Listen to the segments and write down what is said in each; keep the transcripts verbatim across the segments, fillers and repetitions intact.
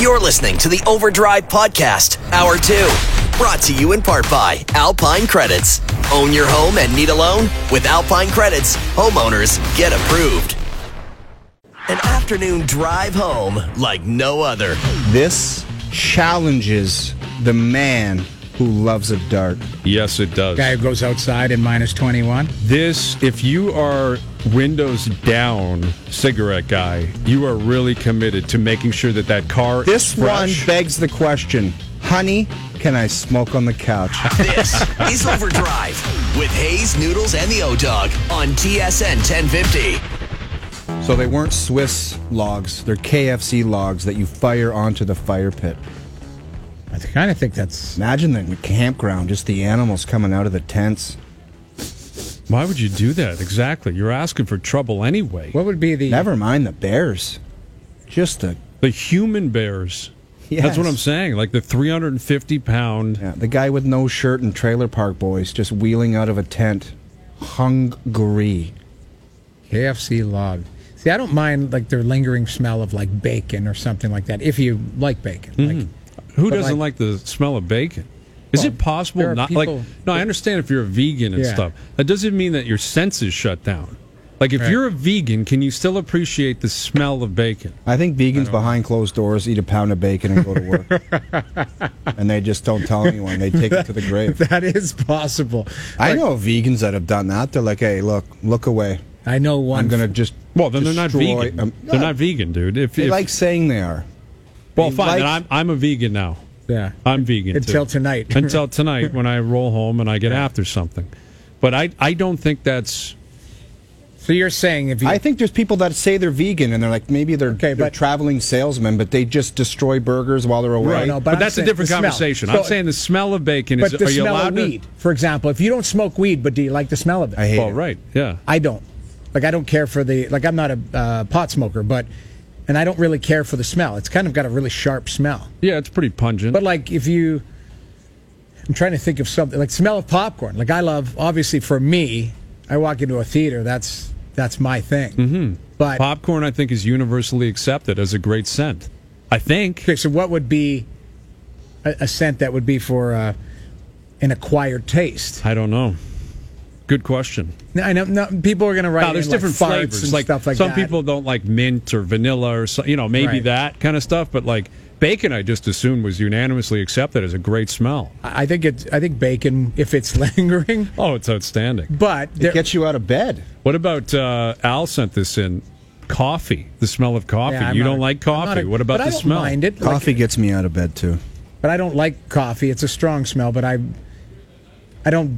You're listening to the Overdrive Podcast, Hour two. Brought to you in part by Alpine Credits. Own your home and need a loan? With Alpine Credits, homeowners get approved. An afternoon drive home like no other. This challenges the man who loves a dart. Yes, it does. Guy who goes outside in minus twenty-one. This, if you are windows down cigarette guy, you are really committed to making sure that that car This is fresh. one begs the question, honey, can I smoke on the couch? This is Overdrive with Hayes, Noodles, and the O-Dog on T S N ten fifty. So they weren't Swiss logs, they're K F C logs that you fire onto the fire pit. I kind of think that's... Imagine the campground, just the animals coming out of the tents. Why would you do that? Exactly. You're asking for trouble anyway. What would be the... Never mind the bears. Just the... The human bears. Yes. That's what I'm saying. Like the three hundred fifty pound... Yeah, the guy with no shirt and Trailer Park Boys just wheeling out of a tent. Hungry. K F C log. See, I don't mind like their lingering smell of like bacon or something like that, if you like bacon. Mm-hmm. Like, Who but doesn't like, like the smell of bacon? Is well, it possible there are not people- like? No, I understand if you're a vegan and Yeah. stuff. That doesn't mean that your senses shut down. Like if Right. you're a vegan, can you still appreciate the smell of bacon? I think vegans behind closed doors eat a pound of bacon and go to work. And they just don't tell anyone. They take it to the grave. that is possible. I Like, know vegans that have done that. They're like, hey, look, look away. I know one. I'm going to just Well, then they're not destroy- vegan. um, they're not vegan, dude. If, They if like saying they are. well, they fine. like- Then I'm I'm a vegan now. Yeah. I'm vegan Until too. tonight. Until tonight, when I roll home and I get after something. But I I don't think that's. So you're saying if you... I think there's people that say they're vegan and they're like, maybe they're, Okay, they're but- traveling salesmen, but they just destroy burgers while they're away. Right, no, But, I'm that's a saying different the smell. conversation. So- I'm saying the smell of bacon is. But the Are you smell allowed of weed, for example. If you don't smoke weed, but do you like the smell of it? I hate to? Oh, it. right. Yeah. I don't. Like, I don't care for the... Like, I'm not a uh, pot smoker, but... And I don't really care for the smell. It's kind of got a really sharp smell. Yeah, it's pretty pungent. But, like, if you... I'm trying to think of something. Like, smell of popcorn. Like, I love... Obviously, for me, I walk into a theater, that's that's my thing. Mm-hmm. But... Popcorn, I think, is universally accepted as a great scent. I think. Okay, so what would be a, a scent that would be for uh, an acquired taste? I don't know. Good question. Now, I know no, people are going to write Now, there's in, different like, farts flavors, and like stuff like some that. people don't like mint or vanilla or so, you know maybe Right. that kind of stuff. But like bacon, I just assumed was unanimously accepted as a great smell. I I think it's. I think bacon, if it's lingering, Oh, it's outstanding. but It there, gets you out of bed. What about uh, Al sent this in? Coffee, the smell of coffee. Yeah, I'm you not don't a- like I'm not coffee. a- what about but the I don't smell? Mind it. Like, Coffee gets me out of bed, too. but I don't like coffee. It's a strong smell, but I, I don't.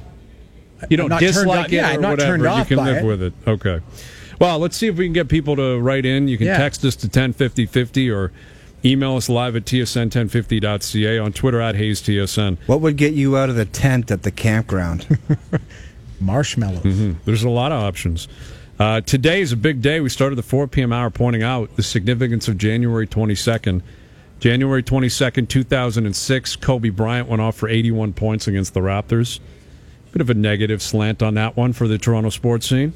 You don't I'm not turned dislike off- it yeah, or I'm not whatever. turned You off can by live it. with it. Okay. Well, let's see if we can get people to write in. You can Yeah. text us to ten fifty fifty or email us live at T S N ten fifty dot C A, on Twitter at Hayes T S N. What would get you out of the tent at the campground? Marshmallows. Mm-hmm. There's a lot of options. Uh, today is a big day. We started the four p.m. hour pointing out the significance of January twenty-second. January twenty-second, two thousand six, Kobe Bryant went off for eighty-one points against the Raptors. Bit of a negative slant on that one for the Toronto sports scene.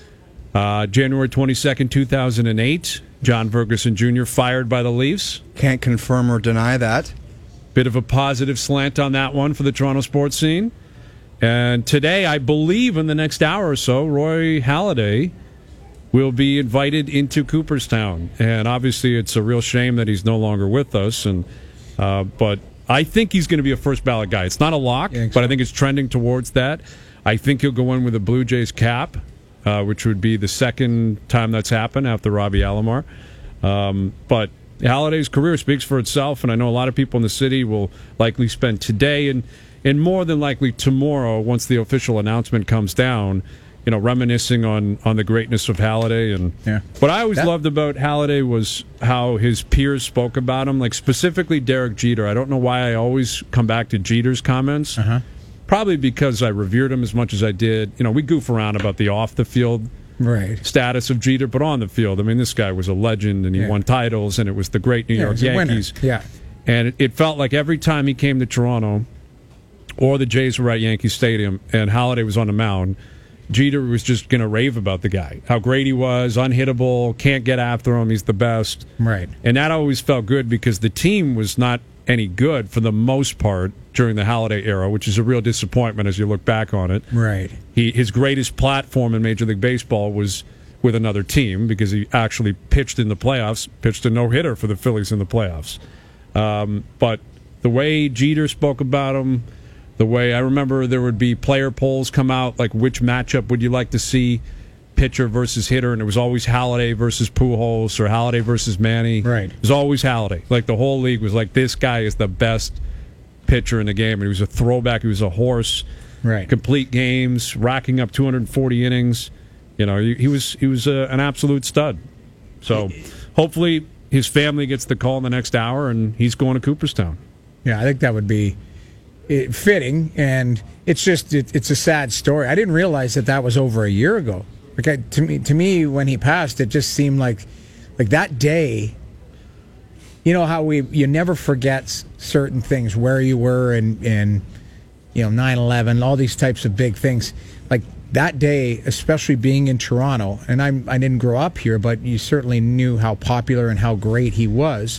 Uh, January twenty-second, two thousand eight, John Ferguson Junior fired by the Leafs. Can't confirm or deny that. Bit of a positive slant on that one for the Toronto sports scene. And today, I believe in the next hour or so, Roy Halladay will be invited into Cooperstown. And obviously, it's a real shame that he's no longer with us. And uh, but I think he's going to be a first ballot guy. It's not a lock, You think but so? I think it's trending towards that. I think he'll go in with a Blue Jays cap, uh, which would be the second time that's happened after Robbie Alomar. Um, but Halladay's career speaks for itself, and I know a lot of people in the city will likely spend today and, and more than likely tomorrow, once the official announcement comes down, you know, reminiscing on, on the greatness of Halladay. And Yeah. what I always That- loved about Halladay was how his peers spoke about him, like specifically Derek Jeter. I don't know why I always come back to Jeter's comments. Uh-huh. Probably because I revered him as much as I did. You know, we goof around about the off-the-field Right. status of Jeter, but on the field, I mean, this guy was a legend, and he Yeah. win titles, and it was the great New Yeah, York he's a winner. Yankees. Yeah. And it, it felt like every time he came to Toronto, or the Jays were at Yankee Stadium, and Halladay was on the mound, Jeter was just going to rave about the guy, how great he was, unhittable, can't get after him, he's the best. Right. And that always felt good because the team was not any good for the most part during the Halladay era, which is a real disappointment as you look back on it. Right. He his greatest platform in Major League Baseball was with another team because he actually pitched in the playoffs, pitched a no-hitter for the Phillies in the playoffs. Um, but the way Jeter spoke about him, the way I remember there would be player polls come out, like which matchup would you like to see, pitcher versus hitter, and it was always Halladay versus Pujols or Halladay versus Manny. Right. It was always Halladay. Like the whole league was like, this guy is the best pitcher in the game. And he was a throwback. He was a horse. Right. Complete games, racking up two hundred forty innings. You know, he, he was he was uh, an absolute stud. So hopefully his family gets the call in the next hour, and he's going to Cooperstown. Yeah, I think that would be eh, fitting, and it's just it, it's a sad story. I didn't realize that that was over a year ago. Like I, to me, to me, when he passed, it just seemed like, like that day. You know how we you never forget certain things, where you were, and and you know nine eleven, all these types of big things. Like that day, especially being in Toronto, and I'm I didn't grow up here, but you certainly knew how popular and how great he was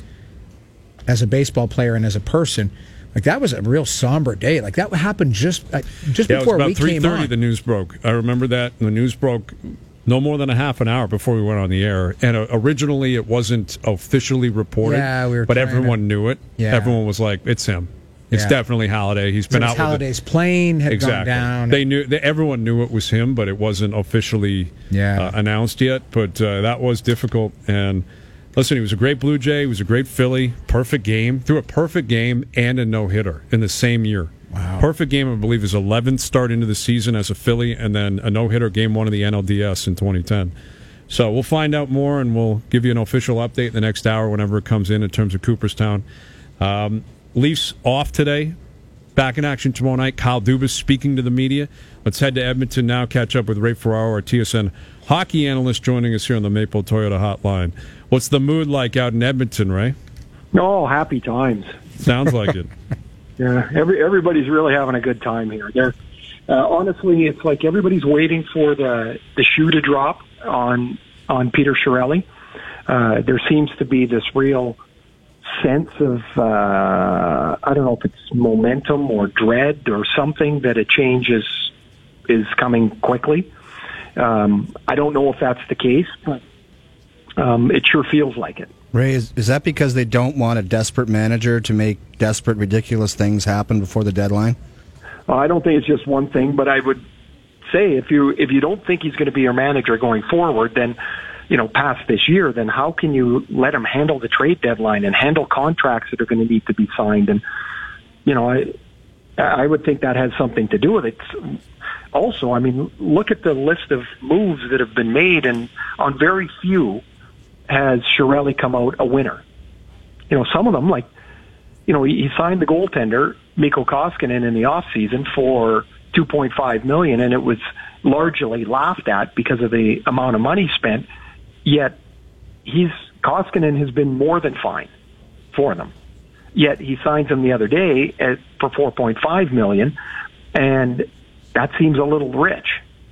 as a baseball player and as a person. Like that was a real somber day. Like that happened just uh, just yeah, before it was we about three came thirty. on. The news broke. I remember that the news broke no more than a half an hour before we went on the air. And uh, originally, it wasn't officially reported. Yeah, we were but trying everyone to- knew it. Yeah. Everyone was like, "It's him. It's Yeah. definitely Halladay. He's been It was out with the-" Halliday's plane had exactly. gone down. They knew. They, everyone knew it was him, but it wasn't officially Yeah. uh, announced yet. But uh, that was difficult. And listen, he was a great Blue Jay. He was a great Philly. Perfect game. Threw a perfect game and a no hitter in the same year. Wow. Perfect game, I believe, his eleventh start into the season as a Philly, and then a no hitter game one of the N L D S in twenty ten. So we'll find out more, and we'll give you an official update in the next hour whenever it comes in in terms of Cooperstown. Um, Leafs off today. Back in action tomorrow night. Kyle Dubas speaking to the media. Let's head to Edmonton now, catch up with Ray Ferraro, our T S N hockey analyst, joining us here on the Maple Toyota Hotline. What's the mood like out in Edmonton, Ray? Oh, happy times. Sounds like it. Yeah, every everybody's really having a good time here. They're, uh, honestly, it's like everybody's waiting for the the shoe to drop on on Peter Chiarelli. Uh, there seems to be this real sense of uh, I don't know if it's momentum or dread or something that a change is is coming quickly. Um, I don't know if that's the case, but um, it sure feels like it. Ray, is, is that because they don't want a desperate manager to make desperate, ridiculous things happen before the deadline? Well, I don't think it's just one thing, but I would say if you if you don't think he's going to be your manager going forward, then you know past this year, then how can you let him handle the trade deadline and handle contracts that are going to need to be signed? And you know, I I would think that has something to do with it. Also, I mean, look at the list of moves that have been made, and on very few has Chiarelli come out a winner. You know, some of them, like, you know, he, he signed the goaltender, Mikko Koskinen, in the offseason for two point five million dollars, and it was largely laughed at because of the amount of money spent, yet he's Koskinen has been more than fine for them. Yet he signs him the other day at, for four point five million dollars, and that seems a little rich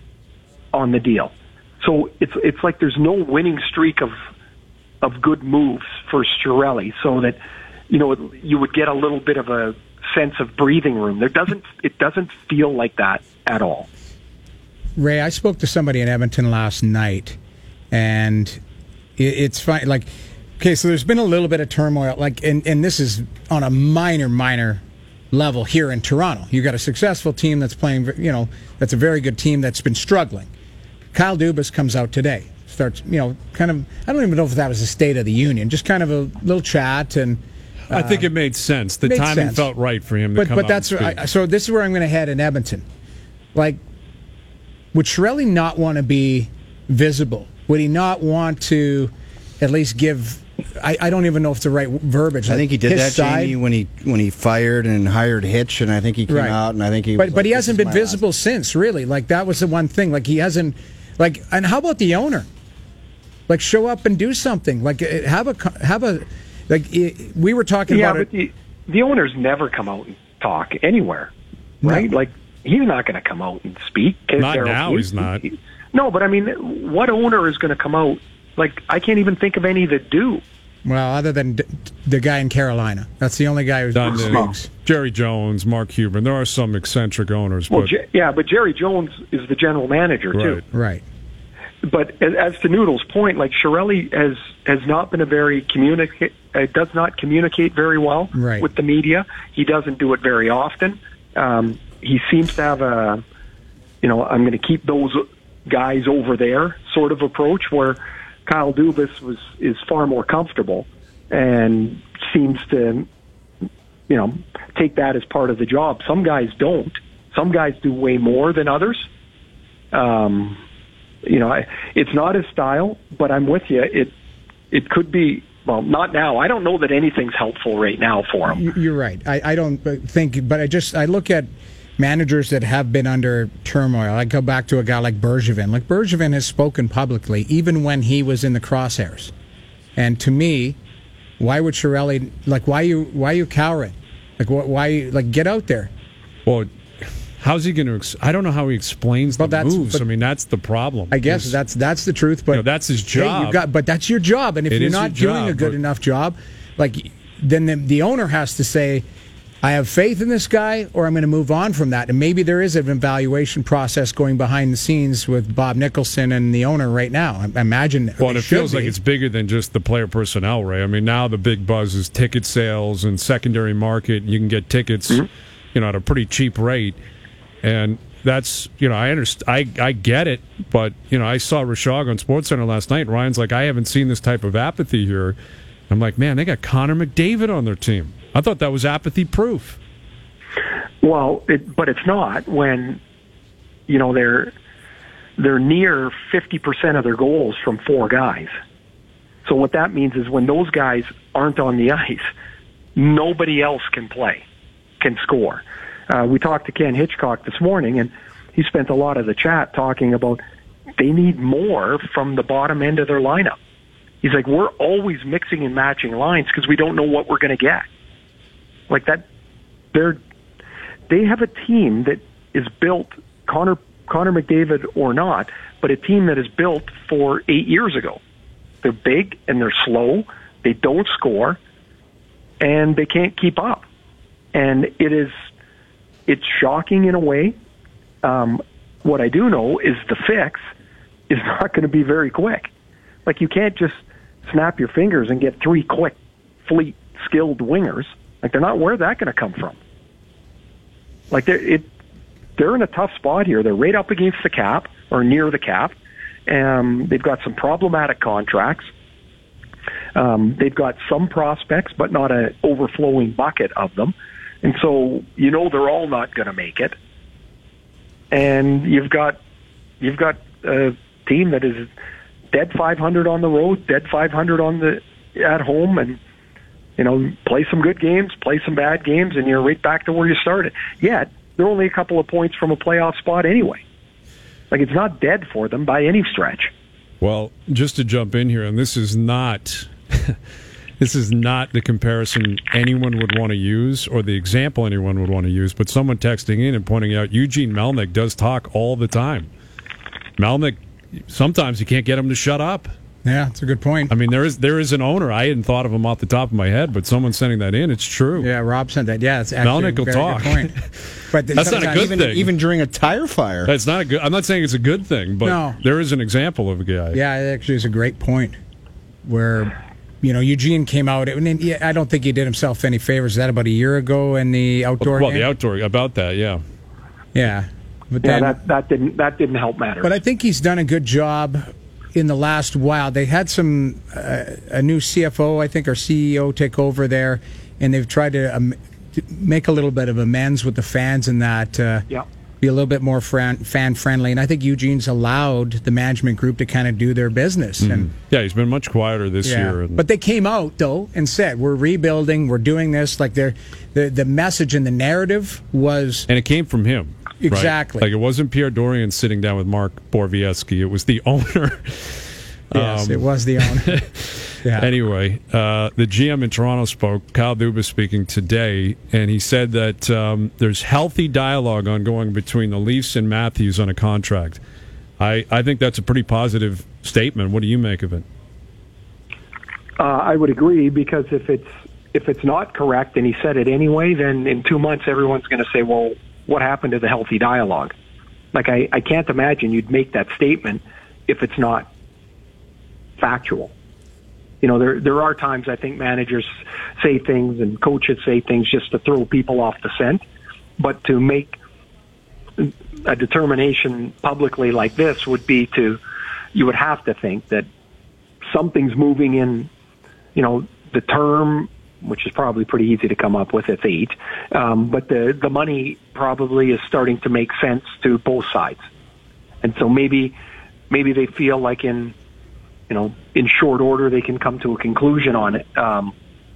on the deal. So it's it's like there's no winning streak of of good moves for Chiarelli, so that you know you would get a little bit of a sense of breathing room. There doesn't it doesn't feel like that at all. Ray, I spoke to somebody in Edmonton last night, and it, it's fine. Like, okay, so there's been a little bit of turmoil, like, and, and this is on a minor, minor level here in Toronto. You got a successful team that's playing, you know, that's a very good team that's been struggling. Kyle Dubas comes out today, starts, you know, kind of, I don't even know if that was a State of the Union, just kind of a little chat, and I think it made sense. The made timing sense. felt right for him to but come but out that's and speak. I, so. This is where I'm going to head in Edmonton. Like, would Chiarelli not want to be visible? Would he not want to at least give? I, I don't even know if it's the right verbiage. I think he did his that, side. Jamie, when he when he fired and hired Hitch, and I think he came Right. out, and I think he. But was but like, he "This hasn't is been my visible last-" since. Really, like that was the one thing. Like he hasn't. Like, and how about the owner? Like, show up and do something. Like, uh, have a co- have a like. It, we were talking Yeah, about but it. the, the owners never come out and talk anywhere, right? No. Like he's not going to come out and speak. Not Darryl now, Stevens. he's not. No, but I mean, what owner is going to come out? Like, I can't even think of any that do. Well, other than d- the guy in Carolina, that's the only guy who's Done done it. Jerry Jones, Mark Cuban. There are some eccentric owners, Well, but J- yeah, but Jerry Jones is the general manager too. right. right. But as, as to Noodle's point, like Chiarelli has has not been a very communicate. Uh, does not communicate very well Right. with the media. He doesn't do it very often. Um, he seems to have a, you know, I'm going to keep those guys over there sort of approach, where Kyle Dubas was is far more comfortable and seems to, you know, take that as part of the job. Some guys don't. Some guys do way more than others. Um, you know, I, it's not his style, but I'm with you. It it could be. Well, not now. I don't know that anything's helpful right now for him. You- You're right. I, I don't think, but I just I look at managers that have been under turmoil. I go back to a guy like Bergevin. Like Bergevin has spoken publicly, even when he was in the crosshairs. And to me, why would Chiarelli like why you why you cowering? Like wh- why like get out there? Well, how's he going to? Ex- I don't know how he explains the Well, that's- moves. but- I mean, that's the problem. I guess Is- that's that's the truth. But You know, that's his hey, job. you got, but that's your job. And if It you're is not your doing a job, good but- enough job, like then the, the owner has to say, I have faith in this guy, or I'm going to move on from that. And maybe there is an evaluation process going behind the scenes with Bob Nicholson and the owner right now. I imagine. Well, and it it feels should like be. it's bigger than just the player personnel, Ray. I mean, now the big buzz is ticket sales and secondary market. You can get tickets, Mm-hmm. you know, at a pretty cheap rate, and that's you know, I understand. I I get it, but you know, I saw Rashog on SportsCenter last night. Ryan's like, I haven't seen this type of apathy here. I'm like, man, they got Connor McDavid on their team. I thought that was apathy proof. Well, it, but it's not when, you know, they're they're near fifty percent of their goals from four guys. So what that means is when those guys aren't on the ice, nobody else can play, can score. Uh, we talked to Ken Hitchcock this morning, and he spent a lot of the chat talking about they need more from the bottom end of their lineup. He's like, we're always mixing and matching lines because we don't know what we're going to get. Like that, they're they have a team that is built, Connor Connor McDavid or not, but a team that is built for eight years ago. They're big and they're slow. They don't score, and they can't keep up. And it is, it's shocking in a way. Um, what I do know is the fix is not going to be very quick. Like you can't just snap your fingers and get three quick, fleet, skilled wingers. Like they're not. Where's that going to come from? Like they're it, they're in a tough spot here. They're right up against the cap or near the cap. Um, they've got some problematic contracts. Um, they've got some prospects, but not an overflowing bucket of them. And so you know they're all not going to make it. And you've got you've got a team that is dead five hundred on the road, dead five hundred on the at home, and you know play some good games, play some bad games, and you're right back to where you started. Yet they're only a couple of points from a playoff spot anyway. Like it's not dead for them by any stretch. Well, just to jump in here, and this is not this is not the comparison anyone would want to use or the example anyone would want to use, but someone texting in and pointing out Eugene Melnyk does talk all the time. Melnyk, sometimes you can't get him to shut up. Yeah, that's a good point. I mean, there is there is an owner. I hadn't thought of him off the top of my head, but someone's sending that in. It's true. Yeah, Rob sent that. Yeah, it's actually Melnyk will a very talk. good point. But That's not a sometimes good even, thing. even during a tire fire. That's not a good. I'm not saying it's a good thing, but No. there is an example of a guy. Yeah, it actually is a great point where, you know, Eugene came out, and then, yeah, I don't think he did himself any favors. Is that about a year ago in the outdoor Well, game? the outdoor about that, yeah. Yeah. But Yeah, then, that that didn't that didn't help matters. but I think he's done a good job in the last while. They had some, uh, a new C F O, I think, or C E O take over there, and they've tried to, um, to make a little bit of amends with the fans and that. Uh, Yeah. Be a little bit more fan friendly, and I think Eugene's allowed the management group to kind of do their business. And Yeah, he's been much quieter this year. And, but they came out though and said, "We're rebuilding. We're doing this." Like they're, the the message and the narrative was and it came from him. right? Exactly. Like it wasn't Pierre Dorian sitting down with Mark Borviesky. It was the owner. yes, Um, it was the owner. Yeah. Anyway, uh, the G M in Toronto spoke, Kyle Dubas speaking today, and he said that um, there's healthy dialogue ongoing between the Leafs and Matthews on a contract. I, I think that's a pretty positive statement. What do you make of it? Uh, I would agree, because if it's if it's not correct and he said it anyway, then in two months everyone's going to say, well, what happened to the healthy dialogue? Like, I, I can't imagine you'd make that statement if it's not factual. You know, there there are times I think managers say things and coaches say things just to throw people off the scent, but to make a determination publicly like this would be to, you would have to think that something's moving in, you know, the term, which is probably pretty easy to come up with, it's eight, um, but the, the money probably is starting to make sense to both sides. And so maybe maybe they feel like in, you know, in short order they can come to a conclusion on it. Um,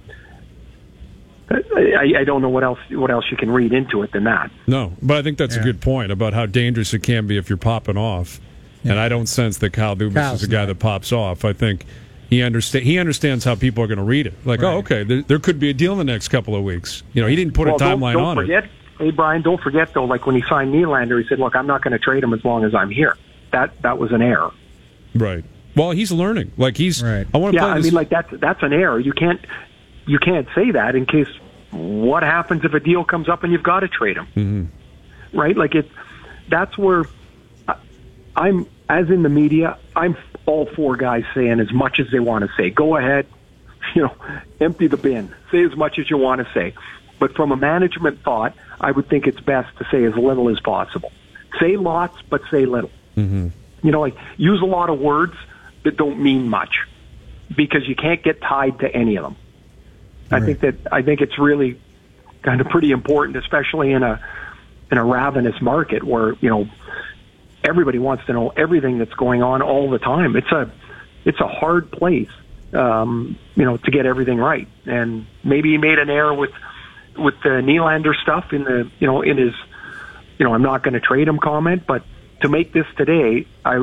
I, I don't know what else what else you can read into it than that. No, but I think that's Yeah. a good point about how dangerous it can be if you're popping off. Yeah. And I don't sense that Kyle Dubas Kyle's is a guy not. that pops off. I think he understand he understands how people are going to read it. Like, Right. oh, okay, there, there could be a deal in the next couple of weeks. You know, he didn't put Well, a don't, timeline don't on forget, it. Hey, Brian, don't forget, though, like when he signed Nylander, he said, look, I'm not going to trade him as long as I'm here. That that was an error. Right. Well, he's learning. Like he's. Right. I want to Yeah, play I this. mean, like that's that's an error. You can't you can't say that in case what happens if a deal comes up and you've got to trade him, mm-hmm. right? Like it. That's where I, I'm, as in the media, I'm all for guys saying as much as they want to say. Go ahead, you know, empty the bin. Say as much as you want to say. But from a management thought, I would think it's best to say as little as possible. Say lots, but say little. Mm-hmm. You know, like use a lot of words that don't mean much, because you can't get tied to any of them. Right. I think that I think it's really kind of pretty important, especially in a in a ravenous market where, you know, everybody wants to know everything that's going on all the time. It's a it's a hard place, um, you know, to get everything right. And maybe he made an error with with the Nylander stuff in the you know in his you know I'm not going to trade him comment, but to make this today, I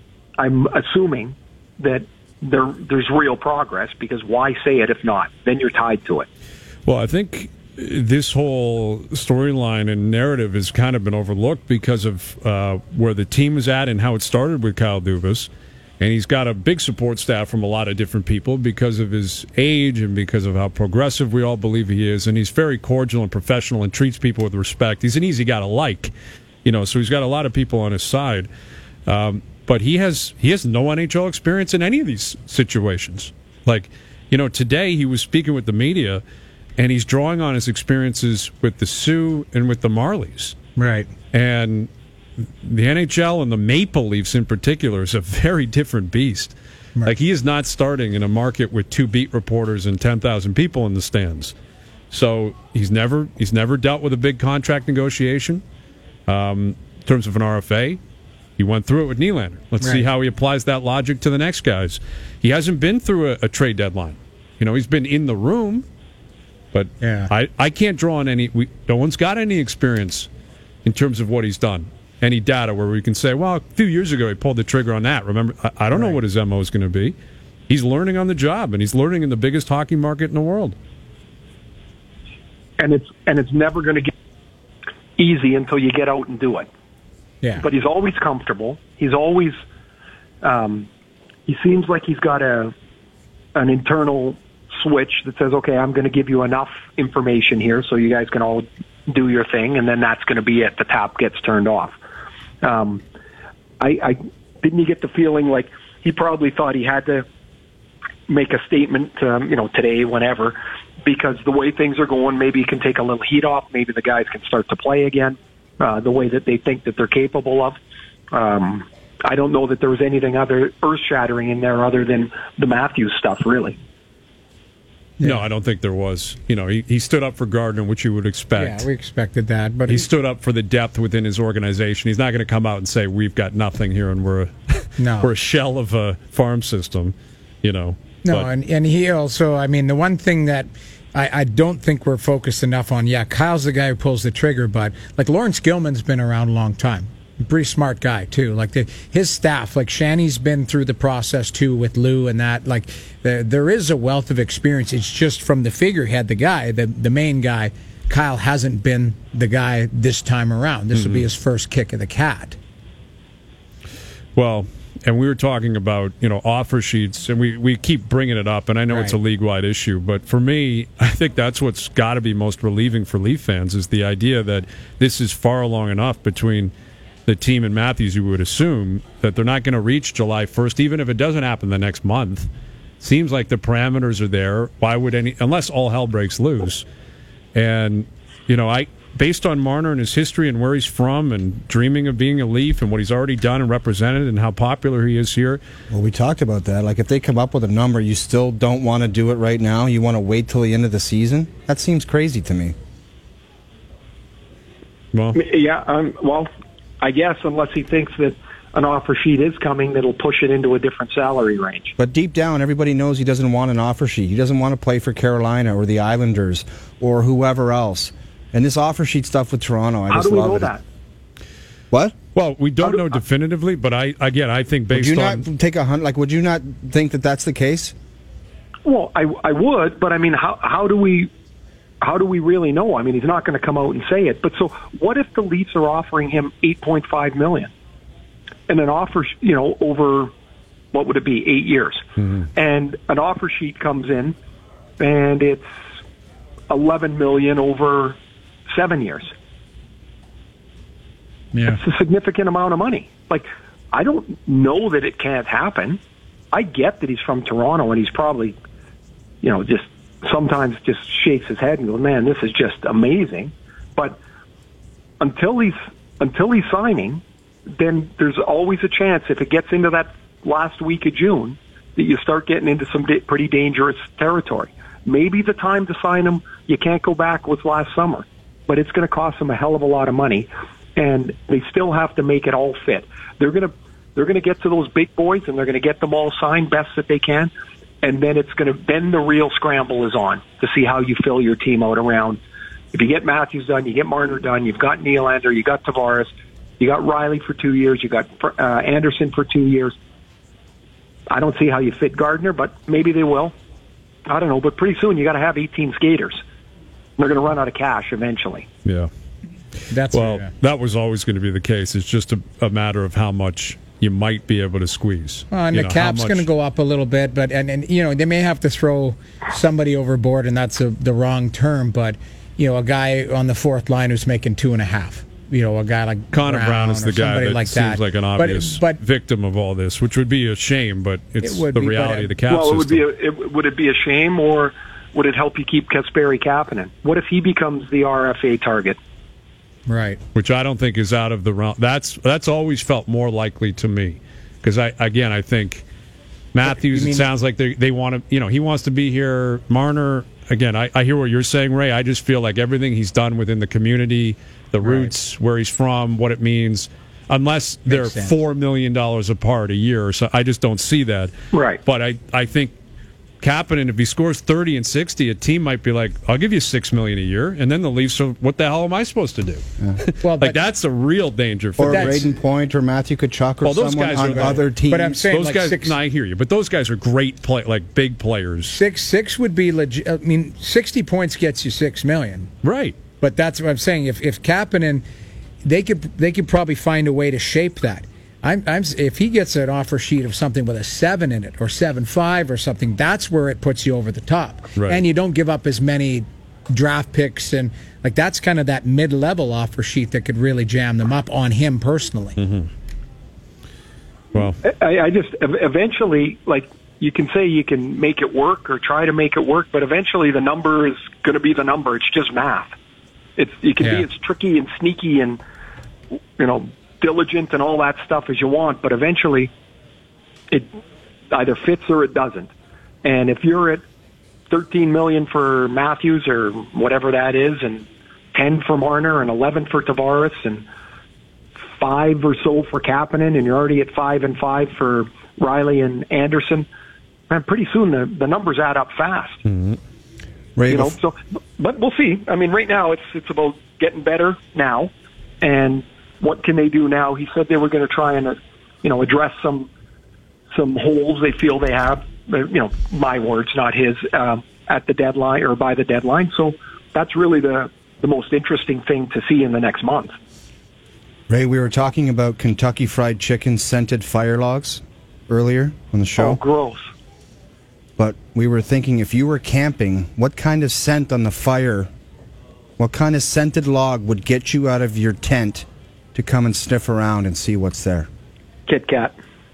I'm assuming that there there's real progress, because why say it if not? Then you're tied to it. Well, I think this whole storyline and narrative has kind of been overlooked because of uh, where the team is at and how it started with Kyle Dubas. And he's got a big support staff from a lot of different people because of his age and because of how progressive we all believe he is. And he's very cordial and professional and treats people with respect. He's an easy guy to like, you know, so he's got a lot of people on his side. Um, but he has he has no N H L experience in any of these situations. Like, you know, today he was speaking with the media, and he's drawing on his experiences with the Sioux and with the Marlies. Right. And the N H L and the Maple Leafs in particular is a very different beast. Right. Like, he is not starting in a market with two beat reporters and ten thousand people in the stands. So he's never he's never dealt with a big contract negotiation um, in terms of an R F A. He went through it with Nylander. Let's Right. see how he applies that logic to the next guys. He hasn't been through a, a trade deadline. You know, he's been in the room, but Yeah. I, I can't draw on any. We, no one's got any experience in terms of what he's done. Any data where we can say, well, a few years ago he pulled the trigger on that. Remember, I, I don't know Right. what his M O is going to be. He's learning on the job, and he's learning in the biggest hockey market in the world. And it's and it's never going to get easy until you get out and do it. Yeah. But he's always comfortable. He's always, um, he seems like he's got a an internal switch that says, okay, I'm going to give you enough information here so you guys can all do your thing, and then that's going to be it. The tap gets turned off. Um, I, I didn't you get the feeling like he probably thought he had to make a statement, um, you know, today, whenever, because the way things are going, maybe he can take a little heat off. Maybe the guys can start to play again. Uh, the way that they think that they're capable of. Um, I don't know that there was anything other earth-shattering in there other than the Matthews stuff, really. Yeah. No, I don't think there was. You know, he, he stood up for Gardner, which you would expect. Yeah, we expected that, but he he, stood up for the depth within his organization. He's not going to come out and say we've got nothing here and we're a, No. we're a shell of a farm system. You know. no, But- and and he also, I mean, the one thing that I, I don't think we're focused enough on. Yeah, Kyle's the guy who pulls the trigger, but like Lawrence Gilman's been around a long time. Pretty smart guy too. Like the, his staff, like Shanny's been through the process too with Lou and that. Like there, there is a wealth of experience. It's just from the figurehead, the guy, the the main guy. Kyle hasn't been the guy this time around. This mm-hmm. will be his first kick of the cat. Well, and we were talking about, you know, offer sheets, and we, we keep bringing it up, and I know right. it's a league-wide issue, but for me, I think that's what's got to be most relieving for Leaf fans is the idea that this is far along enough between the team and Matthews, you would assume, that they're not going to reach July first, even if it doesn't happen the next month. Seems like the parameters are there. Why would any, unless all hell breaks loose. And, you know, I based on Marner and his history and where he's from and dreaming of being a Leaf and what he's already done and represented and how popular he is here. Well, we talked about that. Like, if they come up with a number, you still don't want to do it right now? You want to wait till the end of the season? That seems crazy to me. Well, yeah, um, well, I guess unless he thinks that an offer sheet is coming that'll push it into a different salary range. But deep down, everybody knows he doesn't want an offer sheet. He doesn't want to play for Carolina or the Islanders or whoever else. And this offer sheet stuff with Toronto, I How just do we love know it. that? What? Well, we don't do, know definitively, but I again, I think based would you on not take a hunt? Like, would you not think that that's the case? Well, I I would, but I mean, how how do we how do we really know? I mean, he's not going to come out and say it. But so, what if the Leafs are offering him eight point five million, and an offer, you know, over what would it be, eight years, mm-hmm. and an offer sheet comes in, and it's eleven million over seven years. Yeah. It's a significant amount of money. Like, I don't know that it can't happen. I get that he's from Toronto and he's probably, you know, just sometimes just shakes his head and goes, man, this is just amazing. But until he's, until he's signing, then there's always a chance if it gets into that last week of June that you start getting into some da- pretty dangerous territory. Maybe the time to sign him, you can't go back was last summer, but it's going to cost them a hell of a lot of money, and they still have to make it all fit. They're going to they're going to get to those big boys, and they're going to get them all signed best that they can, and then it's going to then the real scramble is on to see how you fill your team out around. If you get Matthews done, you get Marner done, you've got Nylander, you got Tavares, you got Riley for two years, you got uh, Anderson for two years. I don't see how you fit Gardner, but maybe they will. I don't know, but pretty soon you got to have eighteen skaters. They're going to run out of cash eventually. Yeah. That's well, right. that was always going to be the case. It's just a, a matter of how much you might be able to squeeze. Well, and you the know, cap's much... going to go up a little bit, but and, and you know they may have to throw somebody overboard, and that's a, the wrong term. But you know, a guy on the fourth line who's making two and a half. You know, a guy like Connor Brown, Brown is the guy that like seems that. like an obvious but, but, victim of all this, which would be a shame, but it's it the be, reality but, of the cap well, it would system. be a, it, would it be a shame, or would it help you keep Kasperi Kapanen? What if he becomes the R F A target? Right. Which I don't think is out of the realm. That's that's always felt more likely to me, because I again I think Matthews. mean, it sounds like they they want to. You know, he wants to be here. Marner. Again, I, I hear what you're saying, Ray. I just feel like everything he's done within the community, the right. roots, where he's from, what it means, unless they're Makes sense. four million dollars apart a year or so, I just don't see that. Right. But I, I think Kapanen, if he scores thirty and sixty, a team might be like, I'll give you six million dollars a year, and then the Leafs are, what the hell am I supposed to do? Yeah. Well, like, but, that's a real danger for Or them. that's- Braden Point or Matthew Tkachuk or Well, those someone guys on are- other teams. But I'm saying Those like guys, six, no, I hear you, but those guys are great play, like big players. six, six would be legit. I mean, sixty points gets you six million. Right. But that's what I'm saying. If if Kapanen, they could they could probably find a way to shape that. I'm, I'm if he gets an offer sheet of something with a seven in it or seven five or something, that's where it puts you over the top. Right. And you don't give up as many draft picks, and like that's kind of that mid level offer sheet that could really jam them up on him personally. Mm-hmm. Well, I, I just eventually, like, you can say you can make it work or try to make it work, but eventually the number is going to be the number. It's just math. It's you can Yeah. be as tricky and sneaky and you know diligent and all that stuff as you want, but eventually it either fits or it doesn't. And if you're at thirteen million for Matthews or whatever that is, and ten for Marner and eleven for Tavares and five or so for Kapanen, and you're already at five and five for Riley and Anderson, and pretty soon the, the numbers add up fast. mm-hmm. Ray, You know, bef- so but we'll see. I mean, right now it's it's about getting better now, and what can they do now? He said they were going to try and, uh, you know, address some some holes they feel they have. You know, my words, not his, um, at the deadline or by the deadline. So that's really the, the most interesting thing to see in the next month. Ray, we were talking about Kentucky Fried Chicken scented fire logs earlier on the show. Oh, gross. But we were thinking, if you were camping, what kind of scent on the fire, what kind of scented log would get you out of your tent to come and sniff around and see what's there? Kit Kat.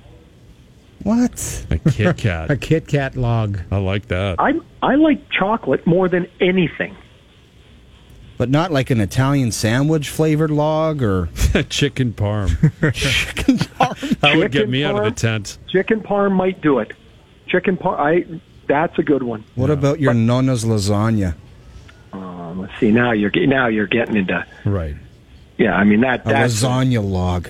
What? A Kit Kat. A Kit Kat log. I like that. I I like chocolate more than anything. But not like an Italian sandwich flavored log or Chicken parm. chicken parm. That would get Chicken me out of the parm? tent. Chicken parm might do it. Chicken parm, I that's a good one. What about your nonna's lasagna? Um, let's see. Now you're ge- now you're getting into Right. yeah. I mean that A that's lasagna log.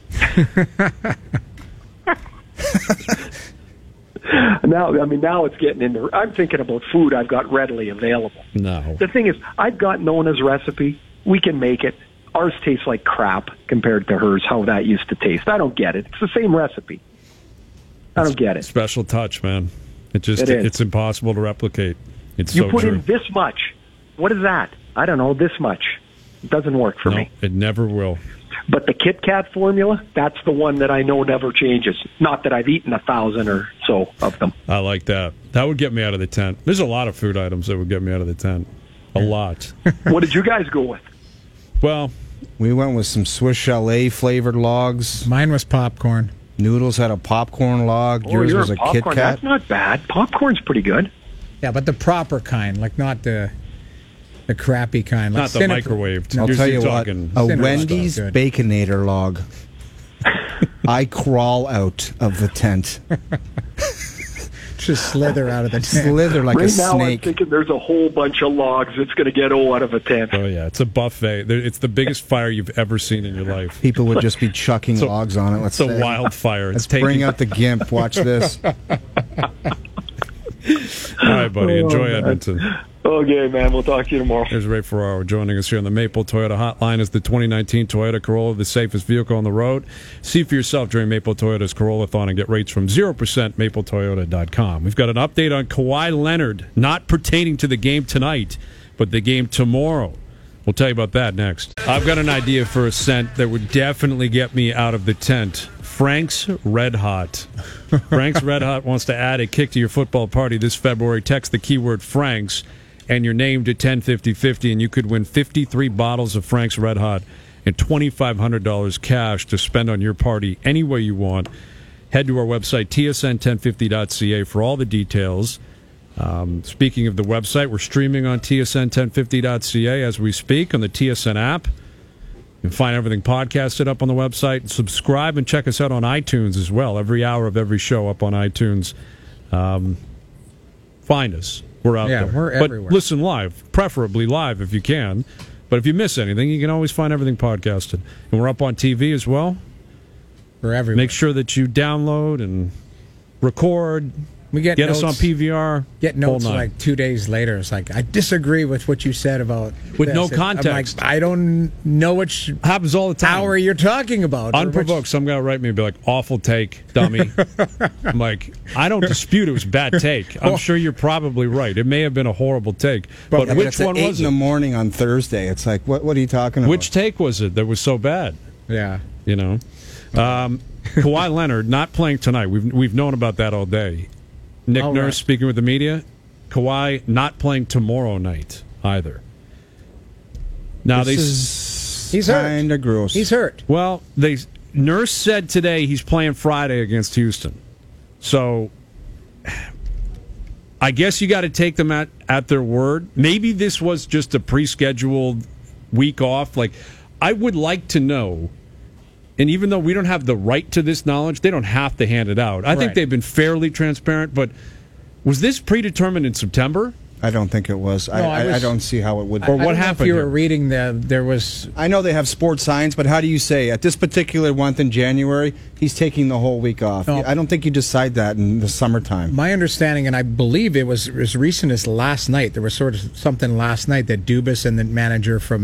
now. I mean now it's getting into. I'm thinking about food I've got readily available. No. The thing is, I've got Nona's recipe. We can make it. Ours tastes like crap compared to hers. How that used to taste. I don't get it. It's the same recipe. I don't get it. Special touch, man. It just It is. it's impossible to replicate. It's You so put true. in this much. What is that? I don't know. This much. It doesn't work for no, me. it never will. But the Kit Kat formula, that's the one that I know never changes. Not that I've eaten a thousand or so of them. I like that. That would get me out of the tent. There's a lot of food items that would get me out of the tent. A lot. What did you guys go with? Well, We went with some Swiss Chalet flavored logs. Mine was popcorn. Noodles had a popcorn log. Oh, Yours you're was a popcorn. Kit Kat. That's not bad. Popcorn's pretty good. Yeah, but the proper kind, like not the the crappy kind. Like not the Cinep- microwaved. I'll You're tell you what, talking a Cinnamon Wendy's stuff, good. Baconator log. I crawl out of the tent. Just slither out of the tent. Slither like right a now, I'm snake. thinking there's a whole bunch of logs that's going to get O out of a tent. Oh yeah, it's a buffet. There- It's the biggest fire you've ever seen in your life. People would just be chucking So- logs on it. Let's It's a say. wildfire. Let's It's taking. bring out the gimp. Watch this. All right, buddy. Enjoy Oh, man. Edmonton. Okay, man. We'll talk to you tomorrow. There's Ray Ferraro joining us here on the Maple Toyota Hotline. Is the twenty nineteen Toyota Corolla the safest vehicle on the road? See for yourself during Maple Toyota's Corolla-thon and get rates from zero percent maple toyota dot com. We've got an update on Kawhi Leonard, not pertaining to the game tonight, but the game tomorrow. We'll tell you about that next. I've got an idea for a scent that would definitely get me out of the tent. Frank's Red Hot. Frank's Red Hot wants to add a kick to your football party this February. Text the keyword Frank's and your name to ten fifty fifty, and you could win fifty-three bottles of Frank's Red Hot and twenty-five hundred dollars cash to spend on your party any way you want. Head to our website, T S N ten fifty dot C A, for all the details. Um, speaking of the website, we're streaming on T S N ten fifty dot C A as we speak on the T S N app. You can find everything podcasted up on the website. Subscribe and check us out on iTunes as well. Every hour of every show up on iTunes. Um, find us. We're out Yeah, there. we're but everywhere. listen live, preferably live if you can. But if you miss anything, you can always find everything podcasted. And we're up on T V as well. For everyone. Make sure that you download and record. we get, Get notes, us on P V R. Get whole notes nine. like two days later. It's like, I disagree with what you said about With this. no And I'm context. like, I don't know which Happens all the time. hour you're talking about. or which- Unprovoked, some guy will write me and be like, awful take, dummy. I'm like, I don't dispute it was a bad take. I'm sure you're probably right. It may have been a horrible take. But, Yeah, but which it's at one eight was in the it? morning on Thursday. It's like, what? What are you talking about? Which take was it that was so bad? Yeah. You know? Um, Kawhi Leonard not playing tonight. We've, we've known about that all day. Nick All Nurse right. speaking with the media. Kawhi not playing tomorrow night either. Now they This He's is hurt. kind of gross. He's hurt. Well, they Nurse said today he's playing Friday against Houston. So I guess you got to take them at, at their word. Maybe this was just a pre-scheduled week off. Like, I would like to know, and even though we don't have the right to this knowledge, they don't have to hand it out. I think Right. they've been fairly transparent, but was this predetermined in September? I don't think it was. I, No, I I, I was- don't see how it would. Or I what don't know happened If you here? were reading the, there was I know they have sports science, but how do you say at this particular month in January he's taking the whole week off? No. I don't think you decide that in the summertime. my understanding, and I believe it was as recent as last night. There was sort of something last night that Dubas and the manager from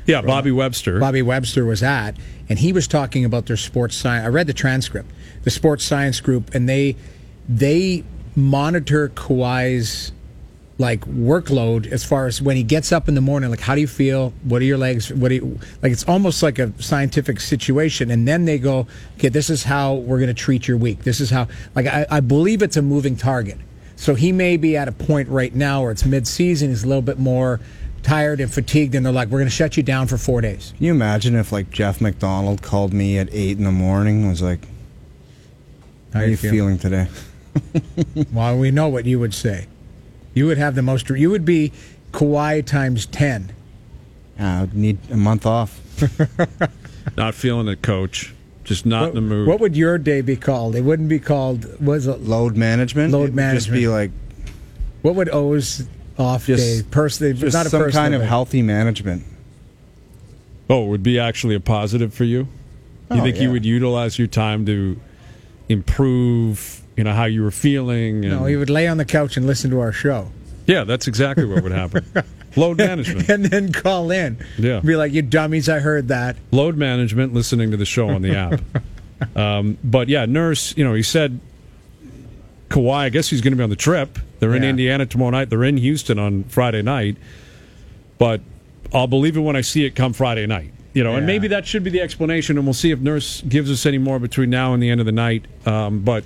Yeah, Bobby Webster. Bobby Webster was at, and he was talking about their sports science. I read the transcript, the sports science group, and they they monitor Kawhi's like workload as far as when he gets up in the morning. Like, how do you feel? What are your legs? What do you like? It's almost like a scientific situation, and then they go, okay, this is how we're going to treat your week. This is how. Like, I, I believe it's a moving target. So he may be at a point right now where it's mid-season. He's a little bit more tired and fatigued, and they're like, we're going to shut you down for four days. Can you imagine if, like, Jeff McDonald called me at eight in the morning and was like, how, how are you feel? feeling today? Well, we know what you would say. You would have the most... You would be Kawhi times ten. Yeah, I would need a month off. Not feeling it, coach. Just not what, in the mood. What would your day be called? It wouldn't be called... Was it load management? Load it management. Just be like... What would O's off just, day? Personally, just not a some kind of day. healthy management. Oh, it would be actually a positive for you? You oh, think yeah. you would utilize your time to improve, you know, how you were feeling? And... No, he would lay on the couch and listen to our show. Yeah, that's exactly what would happen. Load management. And then call in. Yeah. Be like, you dummies, I heard that. Load management, listening to the show on the app. um, but yeah, Nurse, you know, he said Kawhi, I guess he's going to be on the trip. They're in yeah. Indiana tomorrow night. They're in Houston on Friday night. But I'll believe it when I see it come Friday night. You know, yeah. and maybe that should be the explanation, and we'll see if Nurse gives us any more between now and the end of the night. Um, but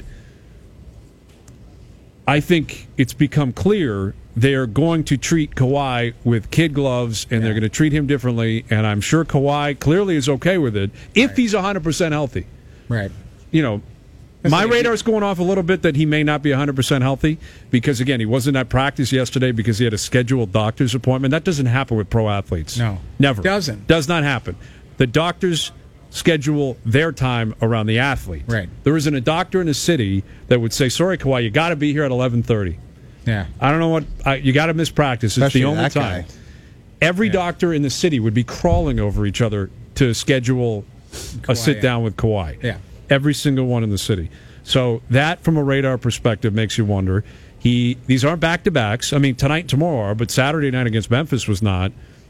I think it's become clear they are going to treat Kawhi with kid gloves, and yeah. they're going to treat him differently. And I'm sure Kawhi clearly is okay with it if right. he's one hundred percent healthy. Right. You know, That's my radar's going off a little bit that he may not be one hundred percent healthy because, again, he wasn't at practice yesterday because he had a scheduled doctor's appointment. That doesn't happen with pro athletes. No. Never. Doesn't. Does not happen. The doctors schedule their time around the athlete. Right. There isn't a doctor in the city that would say, sorry, Kawhi, you got to be here at eleven thirty. Yeah. I don't know what I, you got to miss practice. It's Especially the only that time. guy. Every Yeah. doctor in the city would be crawling over each other to schedule Kawhi, a sit yeah. down with Kawhi. Yeah. Every single one in the city. So that, from a radar perspective, makes you wonder. He these aren't back to backs. I mean, tonight and tomorrow are, but Saturday night against Memphis was not.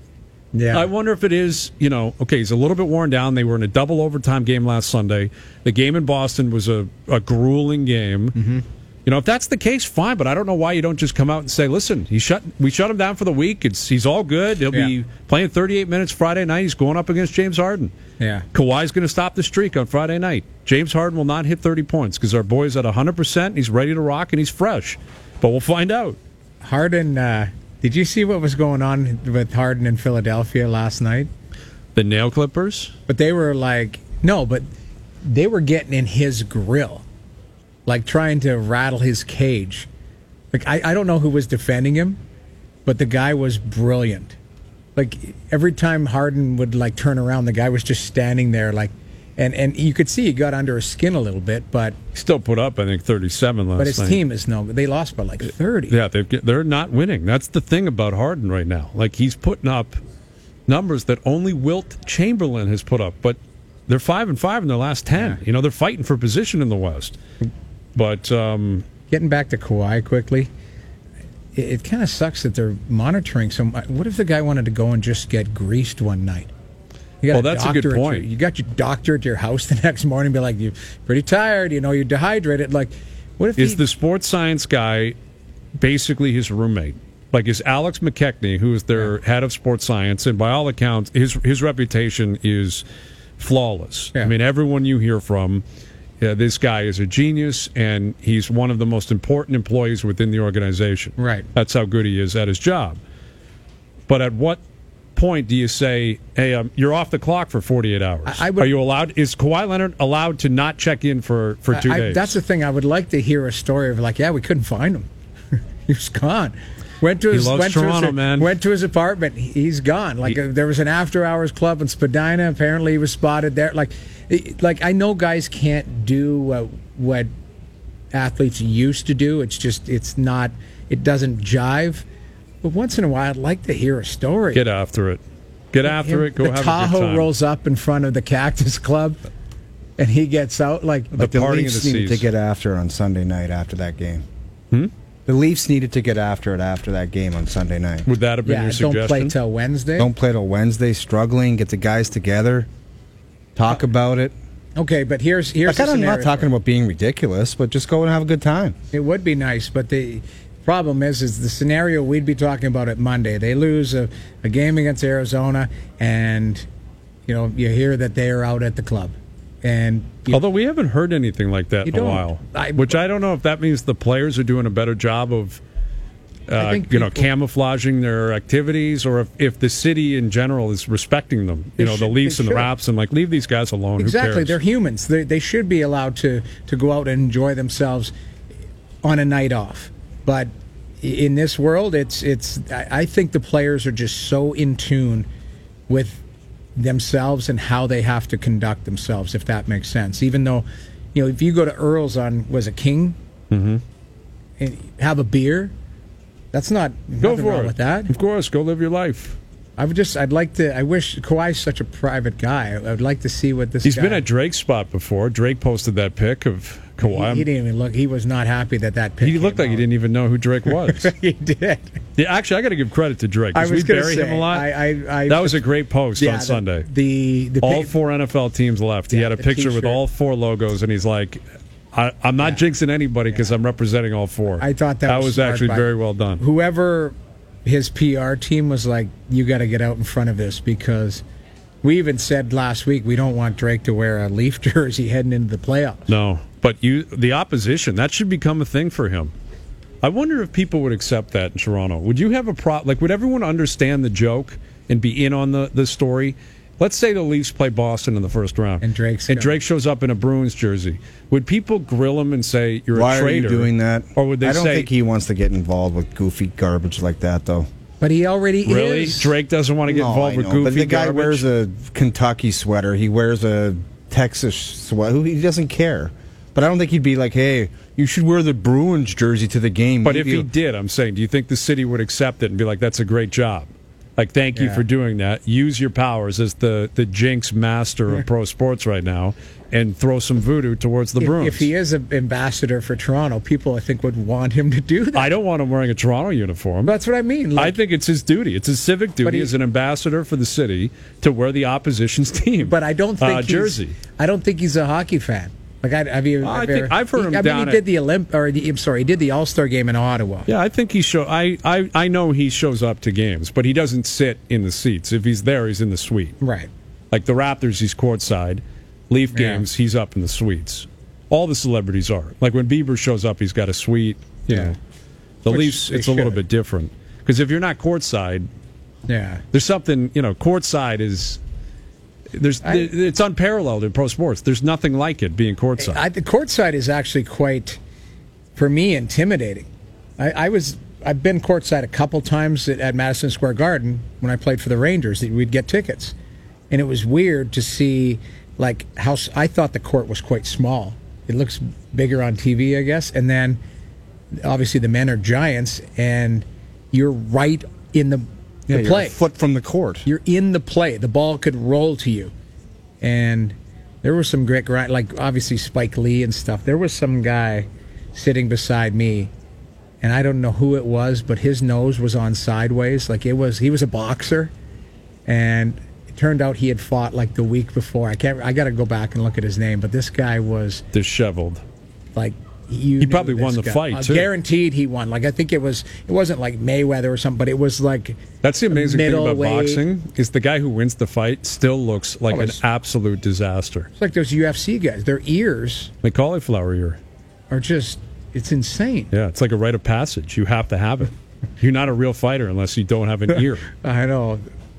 Yeah. I wonder if it is, you know, okay, he's a little bit worn down. They were in a double overtime game last Sunday. The game in Boston was a, a grueling game. Mm-hmm. You know, if that's the case, fine, but I don't know why you don't just come out and say, listen, he shut, we shut him down for the week. It's, he's all good. He'll Yeah. be playing thirty-eight minutes Friday night. He's going up against James Harden. Yeah. Kawhi's going to stop the streak on Friday night. James Harden will not hit thirty points because our boy's at one hundred percent. He's ready to rock, and he's fresh. But we'll find out. Harden, uh, did you see what was going on with Harden in Philadelphia last night? The nail clippers? But they were like, no, but they were getting in his grill, like trying to rattle his cage. Like, I, I don't know who was defending him, but the guy was brilliant. Like, every time Harden would, like, turn around, the guy was just standing there, like, and, and you could see he got under his skin a little bit, but... Still put up, I think, thirty-seven last night. But his night. team is no... They lost by, like, thirty. Yeah, they've, they're not winning. That's the thing about Harden right now. Like, he's putting up numbers that only Wilt Chamberlain has put up, but they're five and five in their last ten. Yeah. You know, they're fighting for position in the West. But... um Getting back to Kawhi quickly, it, it kind of sucks that they're monitoring so much. What if the guy wanted to go and just get greased one night? You got Well, that's a good doctor at point. your- you got your doctor at your house the next morning, be like, "You're pretty tired. You know, you're dehydrated." Like, what if Is he, the sports science guy basically his roommate? Like, is Alex McKechnie, who is their head of sports science, and by all accounts, his his reputation is flawless. Yeah. I mean, everyone you hear from, uh, this guy is a genius, and he's one of the most important employees within the organization. Right. That's how good he is at his job. But at what point do you say, hey, um, you're off the clock for forty-eight hours? I- I would- Are you allowed? Is Kawhi Leonard allowed to not check in for, for two I, days? That's the thing. I would like to hear a story of like, yeah, we couldn't find him. He was gone. Went to He his loves went Toronto, to his, man. Went to his apartment. He- He's gone. Like He- uh, there was an after hours club in Spadina. Apparently, he was spotted there. Like, it- like I know guys can't do uh, what athletes used to do. It's just it's not. It doesn't jive. But once in a while, I'd like to hear a story. Get after it. Get after Him- it. Go the have a good Tahoe time. rolls up in front of the Cactus Club, and he gets out like The Like the parting of Leafs the needed to seas. get after on Sunday night after that game. Hmm? The Leafs needed to get after it after that game on Sunday night. Would that have been Yeah, your don't suggestion? play till Wednesday. Don't play till Wednesday, struggling, get the guys together, talk about it. Okay, but here's here's Like, the I'm not scenario. talking about being ridiculous, but just go and have a good time. It would be nice, but the problem is, is the scenario we'd be talking about it Monday. They lose a, a game against Arizona, and you know you hear that they are out at the club, and you, Although we haven't heard anything like that You in a don't. while, I- which I don't know if that means the players are doing a better job of, uh, think you know, people- camouflaging their activities, or if, if the city in general is respecting them. You They know, the should- Leafs they and the should. Raps, and like leave these guys alone. exactly, Who cares? they're humans. They they should be allowed to to go out and enjoy themselves on a night off. But in this world, it's it's. I I think the players are just so in tune with themselves and how they have to conduct themselves, if that makes sense. Even though, you know, if you go to Earl's on was a King, Mm-hmm. and have a beer, that's not Go nothing for wrong it. with that. Of course, go live your life. I would just, I'd like to. I wish Kawhi's such a private guy. I would like to see what this. He's guy, been at Drake's spot before. Drake posted that pic of Kawhi. He, he didn't even look. He was not happy that that pic. He looked came like he out. didn't even know who Drake was. He did. Yeah, actually, I got to give credit to Drake I because was we gonna bury say, him a lot. I, I, I, that was a great post yeah, on the- Sunday. The the all pa- four N F L teams left. He Yeah, had a the picture with t-shirt. all four logos, and he's like, I, "I'm not jinxing anybody because I'm representing all four." I thought that was was smart actually by- very well done. Whoever his P R team was like, you got to get out in front of this, because we even said last week we don't want Drake to wear a Leaf jersey heading into the playoffs. No, but you, the opposition, that should become a thing for him. I wonder if people would accept that in Toronto. Would you have a pro? Like, would everyone understand the joke and be in on the, the story? Let's say the Leafs play Boston in the first round, And Drake's and got- Drake shows up in a Bruins jersey. Would people grill him and say you're Why a are traitor? you doing that? Or would they I don't say think he wants to get involved with goofy garbage like that, though. But he already really is. Drake doesn't want to get No, involved I with know, goofy but the guy garbage? wears a Kentucky sweater. He wears a Texas sweater. He doesn't care. But I don't think he'd be like, "Hey, you should wear the Bruins jersey to the game." But if You- he did, I'm saying, do you think the city would accept it and be like, "That's a great job"? Like, thank you Yeah. for doing that. Use your powers as the, the jinx master of pro sports right now and throw some voodoo towards the If, Bruins. if he is an ambassador for Toronto, people I think would want him to do that. I don't want him wearing a Toronto uniform. That's what I mean. I Like, think it's his duty. It's his civic But duty he- as an ambassador for the city to wear the opposition's team. but I don't think uh, he's, jersey. I don't think he's a hockey fan. Like I, have you? I have think- ever- I've heard he- him I down mean, he at- did the Olymp, or the, I'm sorry, he did the All Star game in Ottawa. Yeah, I think he show. I, I I know he shows up to games, but he doesn't sit in the seats. If he's there, he's in the suite. Right. Like the Raptors, he's courtside. Leaf Yeah. games, he's up in the suites. All the celebrities are. Like when Bieber shows up, he's got a suite. You Yeah. know. The Which Leafs, they it's a little should. bit different. Because if you're not courtside, Yeah. there's something, you know, courtside is. There's, I- it's unparalleled in pro sports. There's nothing like it being courtside. I, the courtside is actually quite, for me, intimidating. I, I was I've been courtside a couple times at, at Madison Square Garden when I played for the Rangers. We'd get tickets, and it was weird to see like how s- I thought the court was quite small. It looks bigger on T V, I guess, and then obviously the men are giants, and you're right in the, yeah, the you're play. a foot from the court. You're in the play. The ball could roll to you. And there was some great, grind, like obviously Spike Lee and stuff. There was some guy sitting beside me, and I don't know who it was, but his nose was on sideways. Like it was, he was a boxer, and it turned out he had fought like the week before. I can't. I got to go back and look at his name, but this guy was Disheveled. like. You He knew probably this won the guy. fight, Uh, too. Guaranteed, he won. Like I think it was. It wasn't like Mayweather or something, but it was like. That's the amazing thing about middleweight. boxing is the guy who wins the fight still looks like Oh, an it's- absolute disaster. It's like those U F C guys. Their ears Like cauliflower ear. are just, it's insane. Yeah, it's like a rite of passage. You have to have it. You're not a real fighter unless you don't have an ear. I know.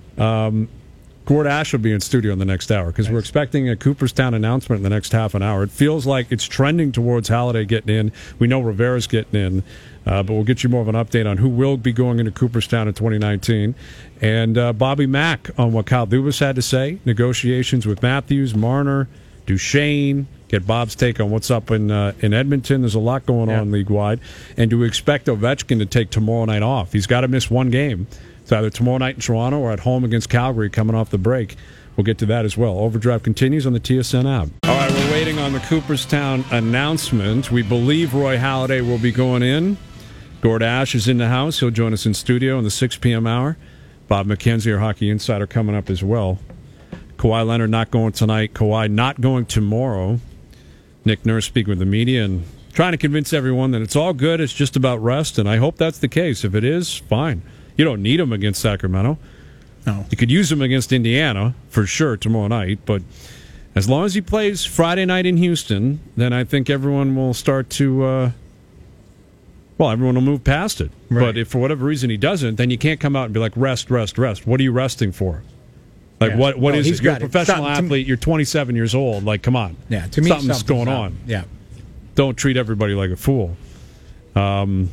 Gord Ash will be in studio in the next hour because we're expecting a Cooperstown announcement in the next half an hour. It feels like it's trending towards Halliday getting in. We know Rivera's getting in, uh, but we'll get you more of an update on who will be going into Cooperstown in twenty nineteen. And uh, Bobby Mack on what Kyle Dubas had to say, negotiations with Matthews, Marner, Duchesne, get Bob's take on what's up in uh, in Edmonton. There's a lot going Yeah. on league-wide. And do we expect Ovechkin to take tomorrow night off? He's got to miss one game. It's either tomorrow night in Toronto or at home against Calgary coming off the break. We'll get to that as well. Overdrive continues on the T S N app. All right, we're waiting on the Cooperstown announcement. We believe Roy Halladay will be going in. Gord Ash is in the house. He'll join us in studio in the six p.m. hour. Bob McKenzie, our hockey insider, coming up as well. Kawhi Leonard not going tonight. Kawhi not going tomorrow. Nick Nurse speaking with the media and trying to convince everyone that it's all good. It's just about rest, and I hope that's the case. If it is, fine. You don't need him against Sacramento. No. You could use him against Indiana for sure tomorrow night, but as long as he plays Friday night in Houston, then I think everyone will start to, uh, well, everyone will move past it. Right. But if for whatever reason he doesn't, then you can't come out and be like, rest, rest, rest. What are you resting for? Like, Yeah. what? What No, is he's it? You're a got it. professional Some- to me- athlete. You're twenty-seven years old. Like, come on. Yeah, to me, something's, something's going up. on. Yeah. Don't treat everybody like a fool. Um,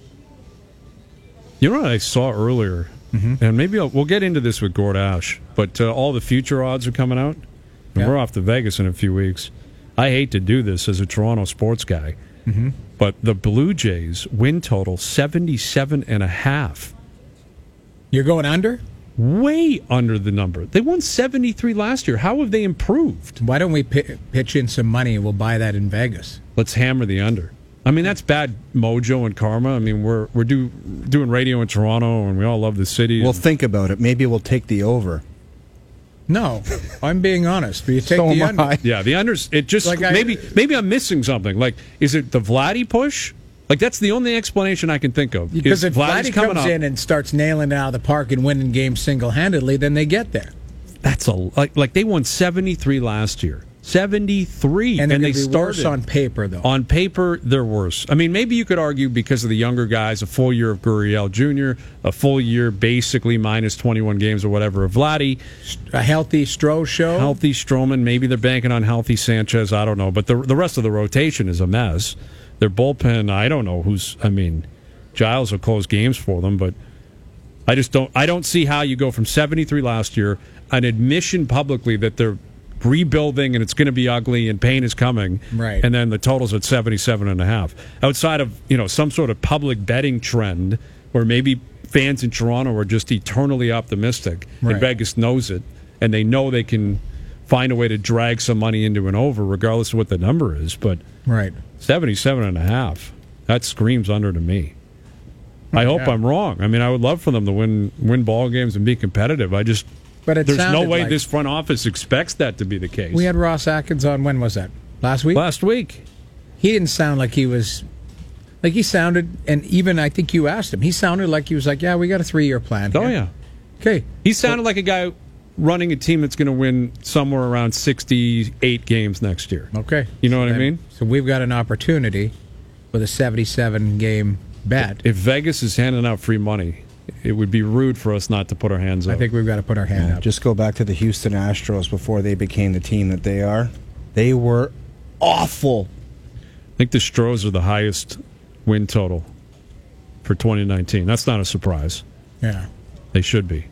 you know what I saw earlier? Mm-hmm. And maybe I'll, we'll get into this with Gord Ash, but uh, all the future odds are coming out, and Yeah. we're off to Vegas in a few weeks. I hate to do this as a Toronto sports guy, Mm-hmm. but the Blue Jays win total seventy-seven and a half. You're going under? Way under the number. They won seventy-three last year. How have they improved? Why don't we pi- pitch in some money and we'll buy that in Vegas? Let's hammer the under. I mean, that's bad mojo and karma. I mean, we're we're do, doing radio in Toronto, and we all love the city. Well, and- think about it. Maybe we'll take the over. No, I'm being honest. But you take So the am under. I. Yeah, the unders. It just Like I- maybe maybe I'm missing something. Like, is it the Vladdy push? Like, that's the only explanation I can think of. Because is if Vladdy's Vladdy coming comes up, in and starts nailing it out of the park and winning games single-handedly, then they get there. that's a like like they won seventy-three last year. seventy-three, And, they're they gonna be started worse on paper, though. On paper, they're worse. I mean, maybe you could argue because of the younger guys, a full year of Gurriel Junior, a full year basically minus twenty-one games or whatever of Vladdy. A healthy Stroh show. Healthy Stroman, maybe they're banking on healthy Sanchez. I don't know, but the the rest of the rotation is a mess. Their bullpen, I don't know who's. I mean, Giles will close games for them, but I just don't. I don't see how you go from seventy-three last year, an admission publicly that they're rebuilding and it's going to be ugly and pain is coming, right? And then the total's at seventy-seven and a half. Outside of you know some sort of public betting trend, where maybe fans in Toronto are just eternally optimistic, Right. and Vegas knows it, and they know they can find a way to drag some money into an over, regardless of what the number is. But Right. seventy-seven and a half, that screams under to me. I hope Yeah. I'm wrong. I mean, I would love for them to win win ball games and be competitive. I just But it there's no sounded way like- this front office expects that to be the case. We had Ross Atkins on, when was that? Last week? Last week. He didn't sound like he was, like he sounded, and even I think you asked him, he sounded like he was like, yeah, we got a three-year plan Oh, here. yeah. Okay. He sounded like a guy running a team that's going to win somewhere around sixty-eight games next year. Okay. You know what I Then- mean? So we've got an opportunity with a seventy-seven game bet. If Vegas is handing out free money, it would be rude for us not to put our hands up. I think we've got to put our hand Yeah, up. just go back to the Houston Astros before they became the team that they are. They were awful. I think the Stros are the highest win total for twenty nineteen. That's not a surprise. Yeah. They should be.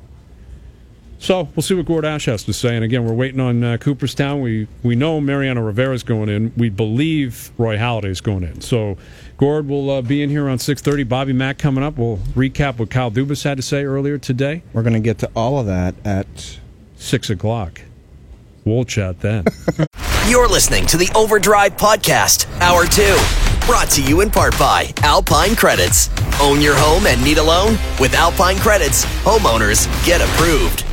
So we'll see what Gord Ash has to say. And again, we're waiting on uh, Cooperstown. We we know Mariano Rivera's going in. We believe Roy Halladay's going in. So Gord will uh, be in here around six thirty. Bobby Mack coming up. We'll recap what Kyle Dubas had to say earlier today. We're going to get to all of that at six o'clock. We'll chat then. You're listening to the Overdrive Podcast, Hour two. Brought to you in part by Alpine Credits. Own your home and need a loan? With Alpine Credits, homeowners get approved.